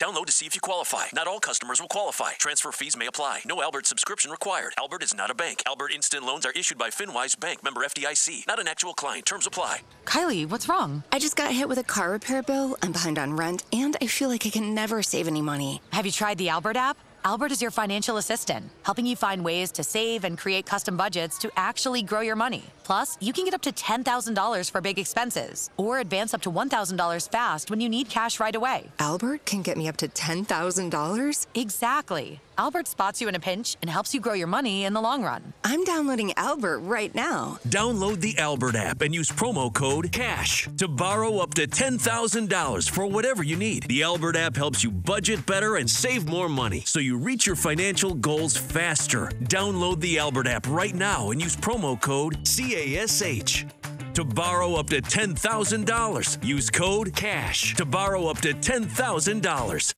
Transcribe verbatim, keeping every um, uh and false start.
Download to see if you qualify. Not all customers will qualify. Transfer fees may apply. No Albert subscription required. Albert is not a bank. Albert Instant Loans are issued by FinWise Bank, member F D I C. Not an actual client. Terms apply. Kylie, what's wrong? I just got hit with a car repair bill. I'm behind on rent, and I feel like I can never save any money. Have you tried the Albert app? Albert is your financial assistant, helping you find ways to save and create custom budgets to actually grow your money. Plus, you can get up to ten thousand dollars for big expenses or advance up to one thousand dollars fast when you need cash right away. Albert can get me up to ten thousand dollars? Exactly. Albert spots you in a pinch and helps you grow your money in the long run. I'm downloading Albert right now. Download the Albert app and use promo code CASH to borrow up to ten thousand dollars for whatever you need. The Albert app helps you budget better and save more money so you reach your financial goals faster. Download the Albert app right now and use promo code CASH to borrow up to ten thousand dollars. Use code CASH to borrow up to ten thousand dollars.